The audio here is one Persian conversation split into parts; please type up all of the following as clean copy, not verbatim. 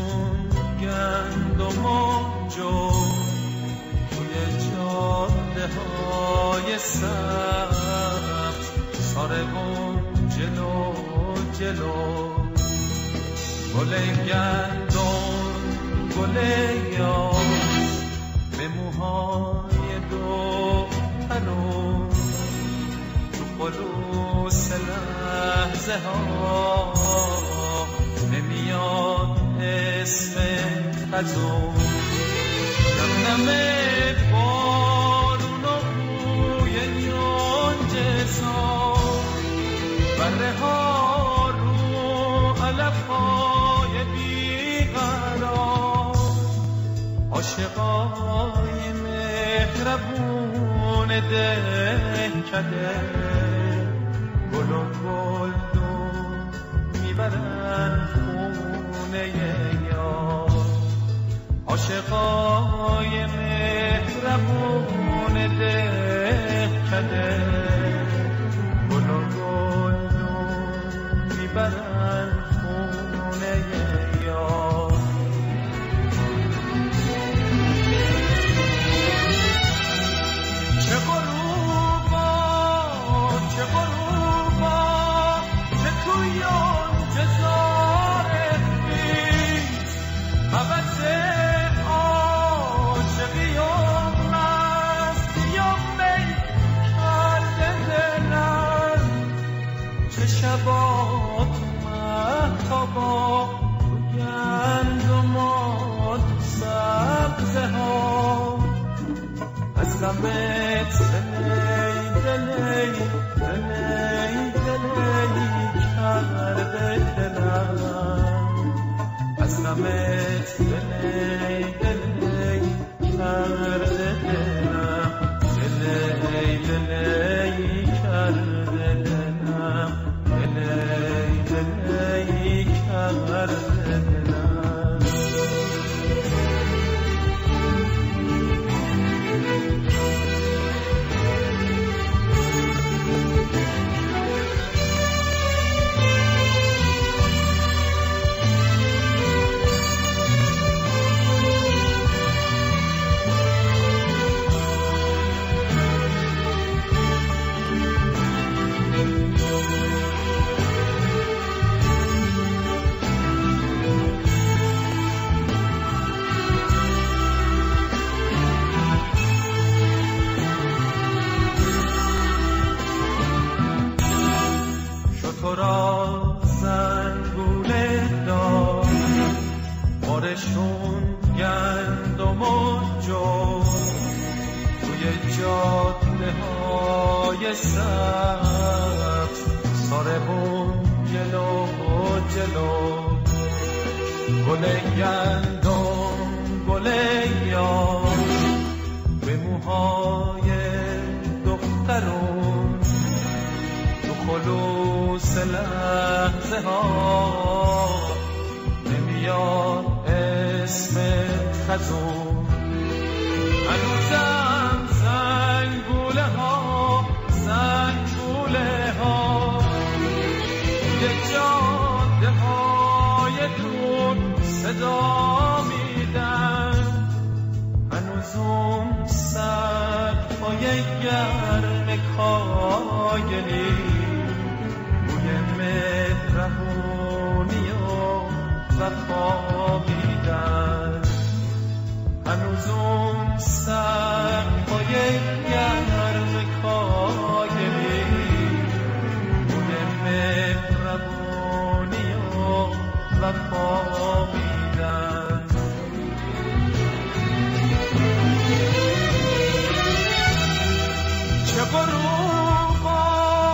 بارشون گندم و جو توی جاده های سبز ساربون جلو جلو گل گندم گل یاس به موهای دخترون تو خلوص لحظه ها نمیاد اسمت از اون نمنمه بارون و بوی یونجه سان بره ها رو علف های بیقرار عاشقای مهربون دهکده گل و گلدون میبرن خونه یار عاشقای مهربون دهکده گل و گلدون میبرن خونه یار چه غروبا چه غروبا که توی آن جزاره نیست حوث عاشقی و مستی و می کرده دلم چه شبا تو مهتابا تو گندم و تو سبزه ها از غمت دلی کرده دلم از غمت دلی کرده دلم دلی کرده دلم دلی کرده دلم تو را زنگوله دار بارشون گندم و جو توی جاده های سبز ساربون جلو جلو گل گندم گل یار به موهای دخترون تو خلوص لحظه ها نمیاد اسمت خزون هنوزم زنگوله ها یه جاده های دور صدا میدن هنوز اون سقف‌های گرم کاگلی بوی مهربونی و وفا میدن هنوز اون سقف‌های گرم کاگلی بوی مهربونی و وفا میدن چه غروبا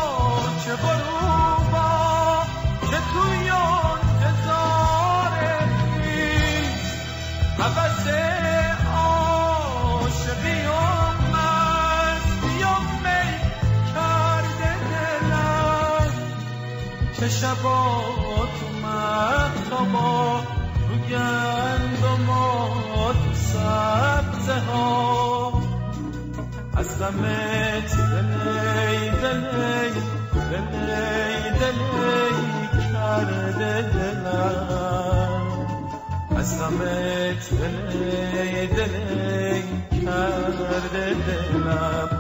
که توی آن جزاره نیست حوث عاشقی و مستی و می کرده دلم چه شبا تو مهتابا تو گندم و تو سبزه ها از غمت دلی کرده دلم از از غمت دلی کرده دلم